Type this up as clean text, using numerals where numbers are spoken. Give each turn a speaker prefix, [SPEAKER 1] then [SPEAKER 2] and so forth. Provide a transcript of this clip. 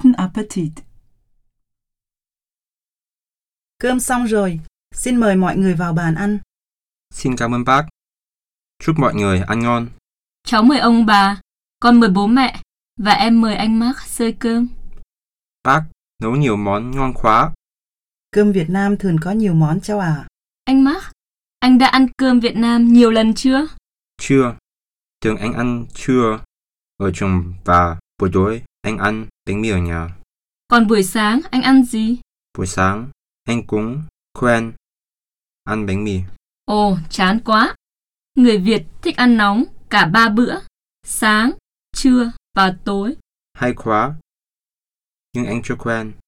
[SPEAKER 1] Guten Appetit.
[SPEAKER 2] Cơm xong rồi, xin mời mọi người vào bàn ăn.
[SPEAKER 3] Xin cảm ơn bác. Chúc mọi người ăn ngon.
[SPEAKER 4] Cháu mời ông bà, con mời bố mẹ, và em mời anh Mark xơi cơm.
[SPEAKER 3] Bác nấu nhiều món ngon quá.
[SPEAKER 2] Cơm Việt Nam thường có nhiều món cháu à.
[SPEAKER 4] Anh Mark, anh đã ăn cơm Việt Nam nhiều lần chưa?
[SPEAKER 3] Chưa. Thường anh ăn trưa ở trường và buổi tối anh ăn bánh mì ở nhà.
[SPEAKER 4] Còn buổi sáng anh ăn gì?
[SPEAKER 3] Buổi sáng anh cũng quen ăn bánh mì.
[SPEAKER 4] Ồ, chán quá. Người Việt thích ăn nóng cả 3 bữa, sáng, trưa và tối.
[SPEAKER 3] Hay quá. Nhưng anh chưa quen.